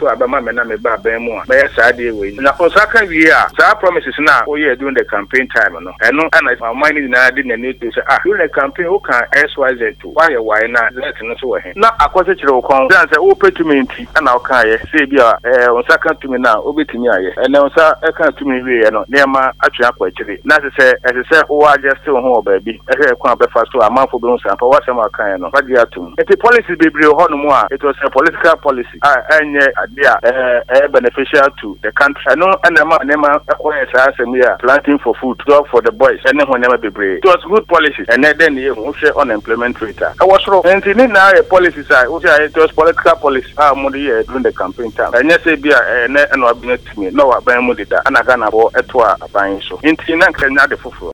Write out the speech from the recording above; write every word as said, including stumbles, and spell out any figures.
so abema me na me ba ban mu a be sa de we na Onsaka we a sa promises na o ye during the campaign time no eno ana money na de na need to say ah during the campaign who can X Y Z to why why na let no so we na akwose kire o kon dan say o petumenti ana o kan ye say bia eh Onsaka tumi na obetumi aye ene Onsa e kan tumi we ye no nema atwe akwa kire na say e say o adjust ho baabi e he kwa be fast so amanfo be Onsa pa what am kan no wadi atum it policy bebre ho no mo a it was a political policy ah enye ade a eh beneficial to the country no enema nema ekwa say asem ya planting for food job for the boys ene ho nema bebre it was good policy and then ye hu share unemployment rate I was wrong and in now a policy say it was political policy ah mo dey during the campaign time enye say bia ene eno abinet me no wa ban mo dida ana ga na bo eto a aban so inti na kan na de foforo